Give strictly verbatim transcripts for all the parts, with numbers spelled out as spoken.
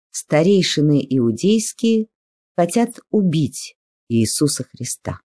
Старейшины иудейские хотят убить Иисуса Христа.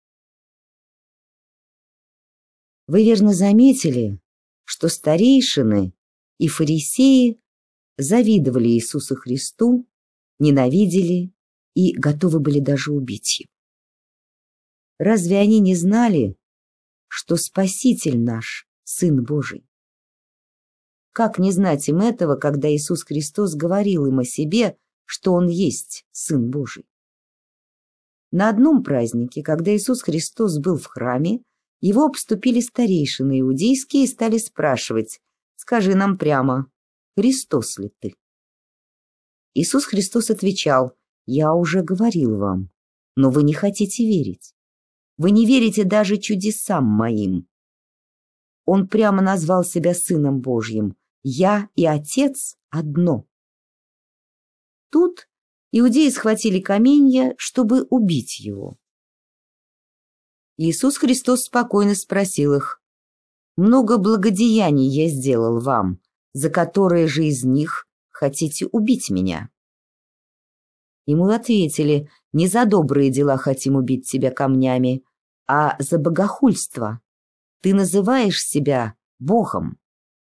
Вы верно заметили, что старейшины и фарисеи завидовали Иисусу Христу, ненавидели и готовы были даже убить его. Разве они не знали, что Спаситель наш – Сын Божий? Как не знать им этого, когда Иисус Христос говорил им о себе, что Он есть Сын Божий? На одном празднике, когда Иисус Христос был в храме, Его обступили старейшины иудейские и стали спрашивать: «Скажи нам прямо, Христос ли ты?» Иисус Христос отвечал: «Я уже говорил вам, но вы не хотите верить. Вы не верите даже чудесам моим». Он прямо назвал себя Сыном Божьим. «Я и Отец одно». Тут иудеи схватили каменья, чтобы убить его. Иисус Христос спокойно спросил их: «Много благодеяний я сделал вам, за которые же из них хотите убить меня?» Ему ответили: «Не за добрые дела хотим убить тебя камнями, а за богохульство. Ты называешь себя Богом».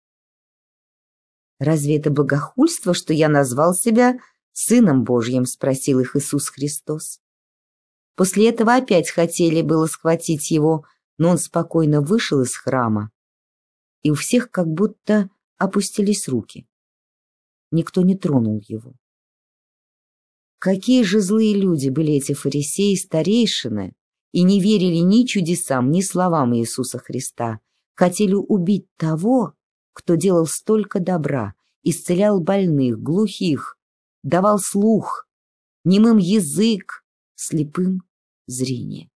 «Разве это богохульство, что я назвал себя Сыном Божьим?» — спросил их Иисус Христос. После этого опять хотели было схватить его, но он спокойно вышел из храма, и у всех как будто опустились руки. Никто не тронул его. Какие же злые люди были эти фарисеи и старейшины, и не верили ни чудесам, ни словам Иисуса Христа, хотели убить того, кто делал столько добра, исцелял больных, глухих, давал слух, немым язык, слепым зрение.